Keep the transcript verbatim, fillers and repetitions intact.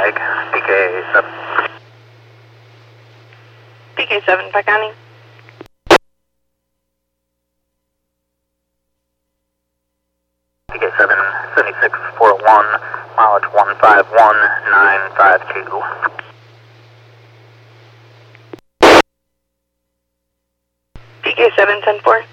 Pike, P K seven. P K seven, Pike County. P K seven, seventy-six four one, mileage one five one nine five two. P K seven, ten four.